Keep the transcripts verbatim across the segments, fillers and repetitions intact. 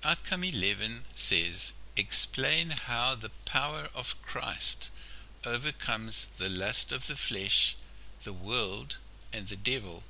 Outcome eleven says, explain how the power of Christ overcomes the lust of the flesh, the world, and the devil.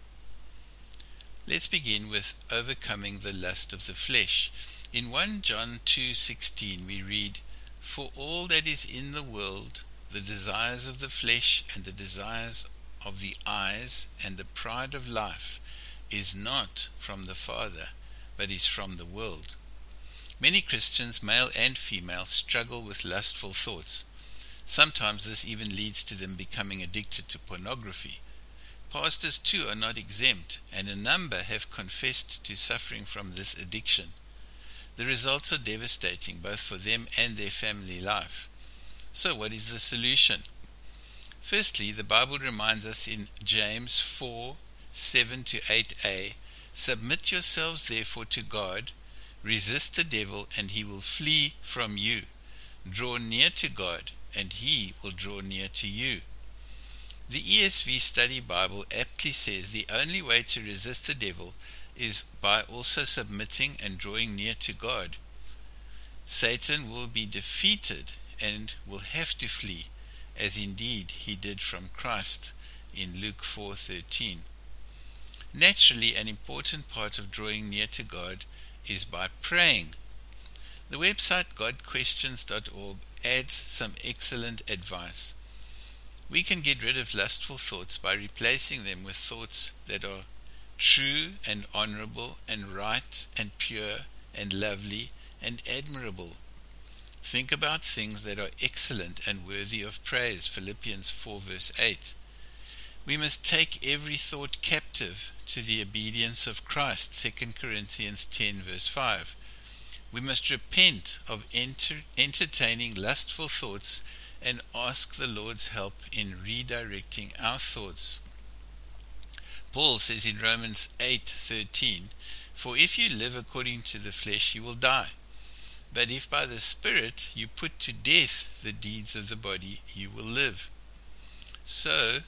Let's begin with overcoming the lust of the flesh. In First John two sixteen we read, for all that is in the world, the desires of the flesh and the desires of the eyes and the pride of life, is not from the Father, but is from the world. Many Christians, male and female, struggle with lustful thoughts. Sometimes this even leads to them becoming addicted to pornography. Pastors too are not exempt, and a number have confessed to suffering from this addiction. The results are devastating both for them and their family life. So what is the solution? Firstly, the Bible reminds us in James four seven to eight a, submit yourselves therefore to God, resist the devil, and he will flee from you. Draw near to God, and he will draw near to you. The E S V Study Bible aptly says the only way to resist the devil is by also submitting and drawing near to God. Satan will be defeated and will have to flee, as indeed he did from Christ in Luke four thirteen. Naturally, an important part of drawing near to God is by praying. The website god questions dot org adds some excellent advice. We can get rid of lustful thoughts by replacing them with thoughts that are true and honorable and right and pure and lovely and admirable. Think about things that are excellent and worthy of praise. Philippians four verse eight. We must take every thought captive to the obedience of Christ. Second Corinthians ten verse five. We must repent of enter- entertaining lustful thoughts and ask the Lord's help in redirecting our thoughts. Paul says in Romans eight thirteen, for if you live according to the flesh, you will die. But if by the Spirit you put to death the deeds of the body, you will live. So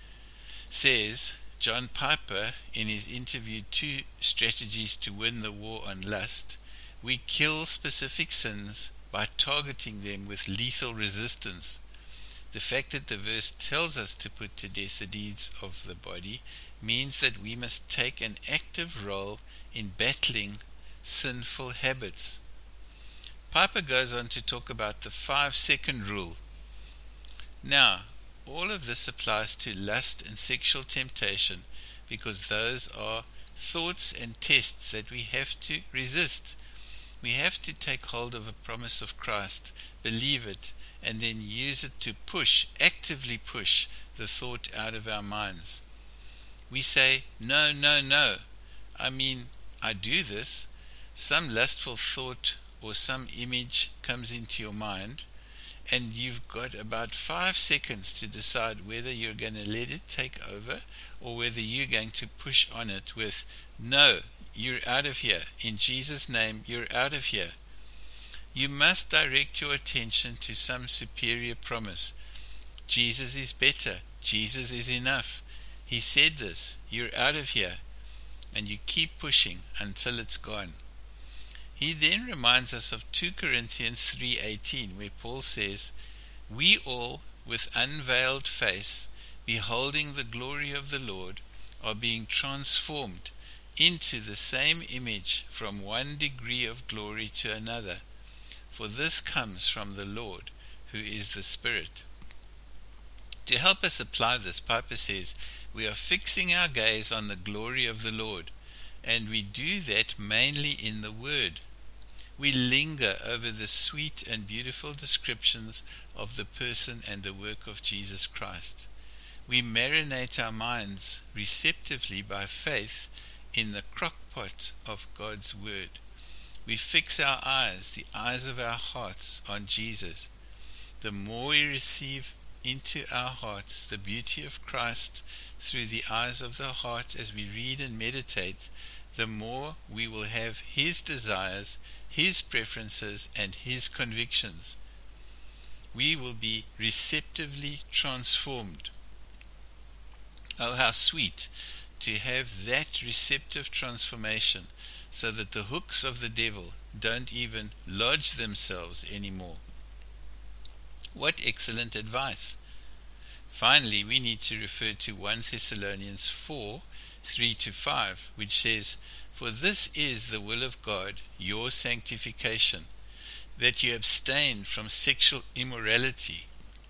says John Piper in his interview Two Strategies to Win the War on Lust, we kill specific sins by targeting them with lethal resistance. The fact that the verse tells us to put to death the deeds of the body means that we must take an active role in battling sinful habits. Piper goes on to talk about the five-second rule. Now, all of this applies to lust and sexual temptation because those are thoughts and tests that we have to resist. We have to take hold of a promise of Christ, believe it, and then use it to push, actively push the thought out of our minds. We say, no, no, no. I mean, I do this. Some lustful thought or some image comes into your mind, and you've got about five seconds to decide whether you're going to let it take over or whether you're going to push on it with, no, you're out of here. In Jesus' name, you're out of here. You must direct your attention to some superior promise. Jesus is better. Jesus is enough. He said this. You're out of here. And you keep pushing until it's gone. He then reminds us of Second Corinthians three eighteen, where Paul says, we all, with unveiled face, beholding the glory of the Lord, are being transformed into the same image from one degree of glory to another. For this comes from the Lord, who is the Spirit. To help us apply this, Piper says, we are fixing our gaze on the glory of the Lord, and we do that mainly in the Word. We linger over the sweet and beautiful descriptions of the person and the work of Jesus Christ. We marinate our minds receptively by faith in the crockpot of God's Word. We fix our eyes, the eyes of our hearts, on Jesus. The more we receive into our hearts the beauty of Christ through the eyes of the heart as we read and meditate, the more we will have His desires, His preferences, and His convictions. We will be receptively transformed. Oh, how sweet to have that receptive transformation, so that the hooks of the devil don't even lodge themselves anymore. What excellent advice! Finally, we need to refer to First Thessalonians four, three to five, which says, "For this is the will of God, your sanctification, that you abstain from sexual immorality,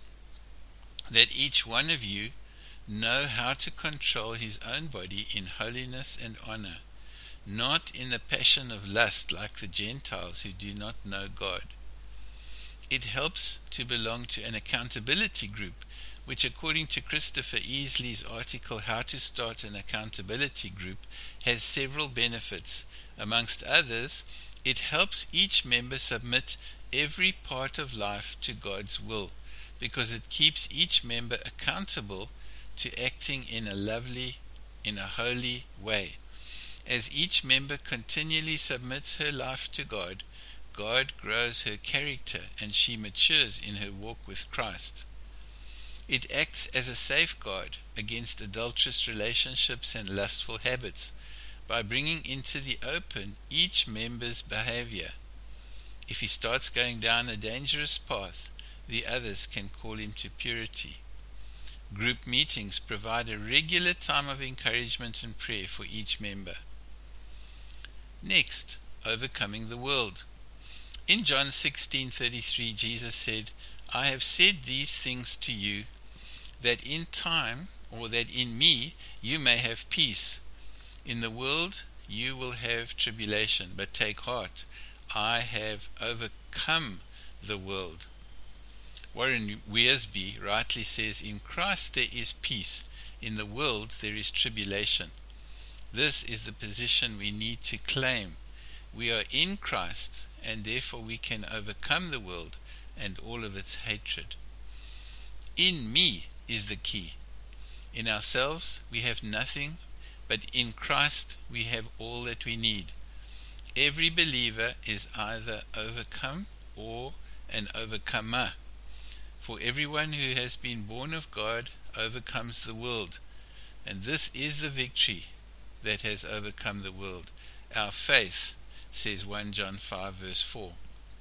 that each one of you know how to control his own body in holiness and honor, not in the passion of lust like the Gentiles who do not know God." It helps to belong to an accountability group, which, according to Christopher Easley's article, How to Start an Accountability Group, has several benefits. Amongst others, it helps each member submit every part of life to God's will, because it keeps each member accountable to acting in a lovely, in a holy way. As each member continually submits her life to God, God grows her character and she matures in her walk with Christ. It acts as a safeguard against adulterous relationships and lustful habits by bringing into the open each member's behavior. If he starts going down a dangerous path, the others can call him to purity. Group meetings provide a regular time of encouragement and prayer for each member. Next, overcoming the world. In John sixteen thirty-three, Jesus said, "I have said these things to you, that in time, or that in me, you may have peace. In the world you will have tribulation, but take heart, I have overcome the world." Warren Wiersbe rightly says, "In Christ there is peace, in the world there is tribulation." This is the position we need to claim. We are in Christ, and therefore we can overcome the world and all of its hatred. In me is the key. In ourselves we have nothing, but in Christ we have all that we need. Every believer is either overcome or an overcomer. For everyone who has been born of God overcomes the world, and this is the victory that has overcome the world, our faith, says First John five verse four.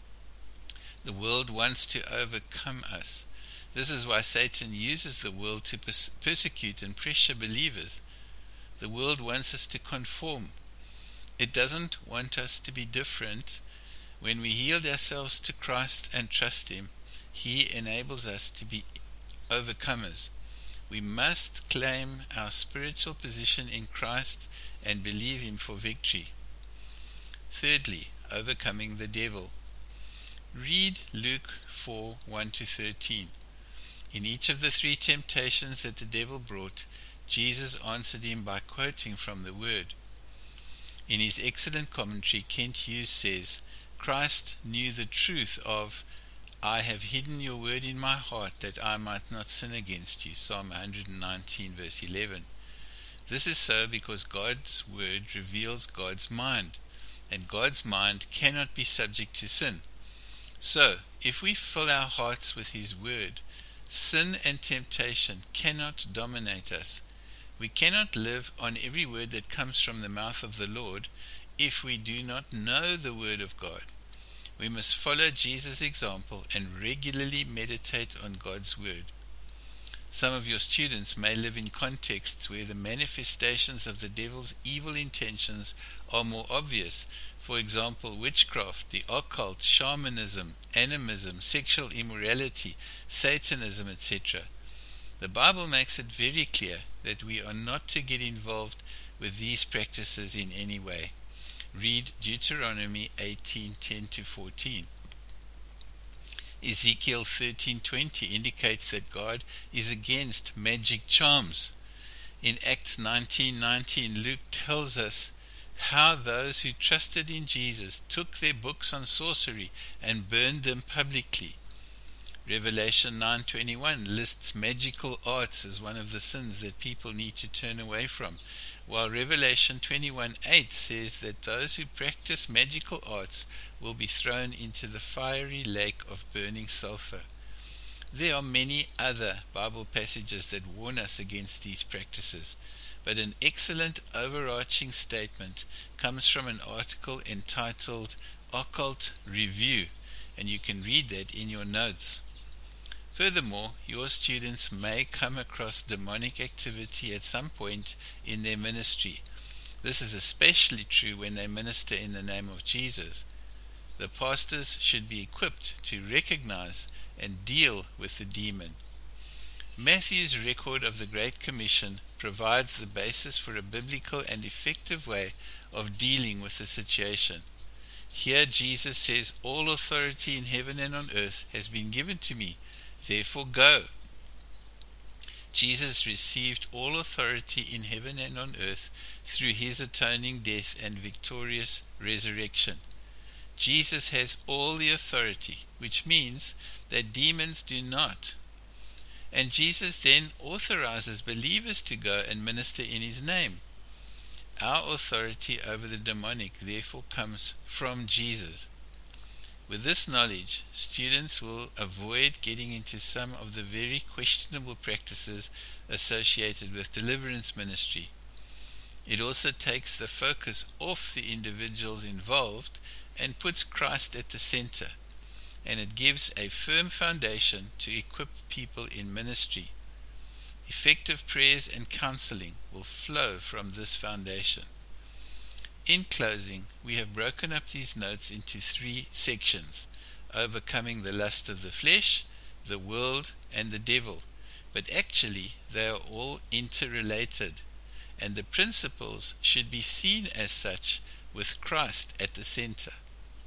The world wants to overcome us. This is why Satan uses the world to pers- persecute and pressure believers. The world wants us to conform. It doesn't want us to be different. When we yield ourselves to Christ and trust Him, He enables us to be overcomers. We must claim our spiritual position in Christ and believe Him for victory. Thirdly, overcoming the devil. Read Luke four, one to thirteen. In each of the three temptations that the devil brought, Jesus answered him by quoting from the Word. In his excellent commentary, Kent Hughes says, Christ knew the truth of, "I have hidden your word in my heart that I might not sin against you," Psalm one nineteen verse eleven. This is so because God's word reveals God's mind, and God's mind cannot be subject to sin. So, if we fill our hearts with His word, sin and temptation cannot dominate us. We cannot live on every word that comes from the mouth of the Lord if we do not know the word of God. We must follow Jesus' example and regularly meditate on God's word. Some of your students may live in contexts where the manifestations of the devil's evil intentions are more obvious. For example, witchcraft, the occult, shamanism, animism, sexual immorality, Satanism, et cetera. The Bible makes it very clear that we are not to get involved with these practices in any way. Read Deuteronomy eighteen, ten to fourteen. Ezekiel thirteen twenty indicates that God is against magic charms. In Acts nineteen nineteen, Luke tells us how those who trusted in Jesus took their books on sorcery and burned them publicly. Revelation nine twenty-one lists magical arts as one of the sins that people need to turn away from, while Revelation twenty-one eight says that those who practice magical arts will be thrown into the fiery lake of burning sulfur. There are many other Bible passages that warn us against these practices. but an excellent overarching statement comes from an article entitled Occult Review, and you can read that in your notes. Furthermore, your students may come across demonic activity at some point in their ministry. This is especially true when they minister in the name of Jesus. The pastors should be equipped to recognize and deal with the demon. Matthew's record of the Great Commission provides the basis for a biblical and effective way of dealing with the situation. Here Jesus says, "All authority in heaven and on earth has been given to me, therefore go." Jesus received all authority in heaven and on earth through his atoning death and victorious resurrection. Jesus has all the authority, which means that demons do not. And Jesus then authorizes believers to go and minister in his name. Our authority over the demonic therefore comes from Jesus. With this knowledge, students will avoid getting into some of the very questionable practices associated with deliverance ministry. It also takes the focus off the individuals involved and puts Christ at the center, and it gives a firm foundation to equip people in ministry. Effective prayers and counseling will flow from this foundation. In closing, we have broken up these notes into three sections: overcoming the lust of the flesh, the world, and the devil. But actually, they are all interrelated, and the principles should be seen as such, with Christ at the center.